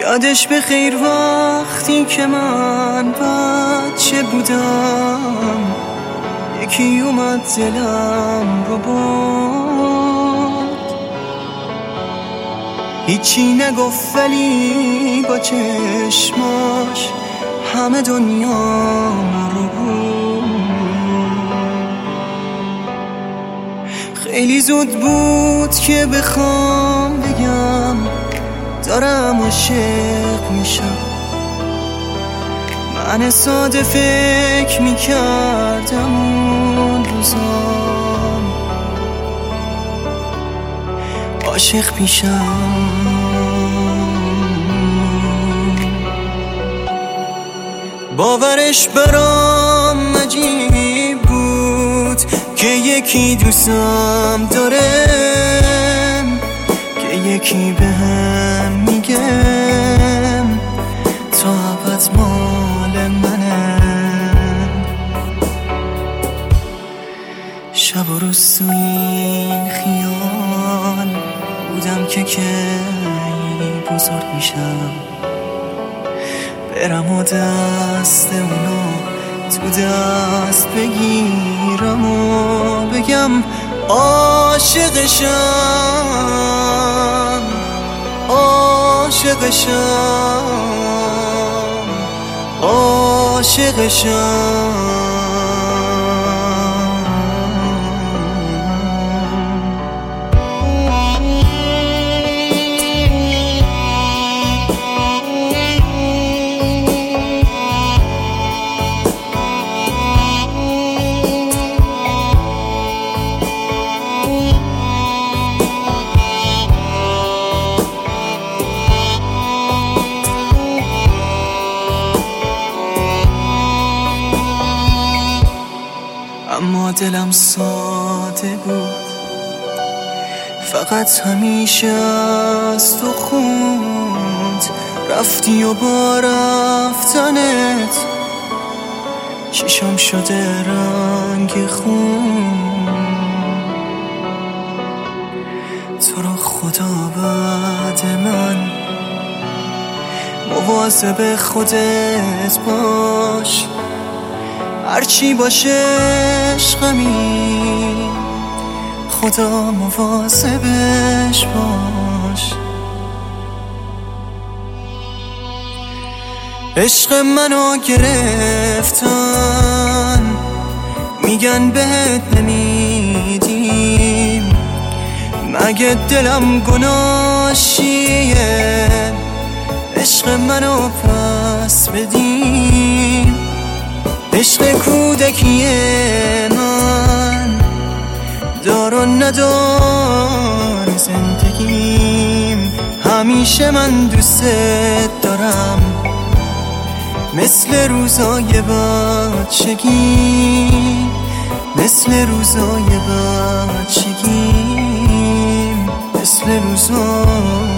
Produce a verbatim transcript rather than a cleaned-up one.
یادش به خیر وقتی که من بچه بودم، یکی اومد دلم رو برد. هیچی نگفت ولی با چشماش همه دنیا رو بود. خیلی زود بود که بخوام بگم دارم عاشق میشم. من ساده فکر میکردم اون روزام عاشق میشم. باورش برام عجیب بود که یکی دوستم داره، که یکی به هم میگم تا ابد مال منه. شب و روز تو این خیال بودم که کی بزرگ میشم، برم و دست اونو تو دست بگیرم و بگم عاشقشم، عاشقشم، عاشقشم. اما دلم ساده بود، فقط همیشه از تو خوند. رفتی و با رفتنت چشم شده رنگ خون. تو رو خدا بعد من مواظب خودت باش، هرچی باشه عشقمی خدا مواظبش باش. عشق منو گرفتن میگن بهت نمیدیم، مگه دلم گناهشیه عشق منو پس بدیم. عشق کودکی من دار و ندار زندگیم، همیشه من دوست دارم مثل روزای بچگی، مثل روزای بچگی، مثل روزای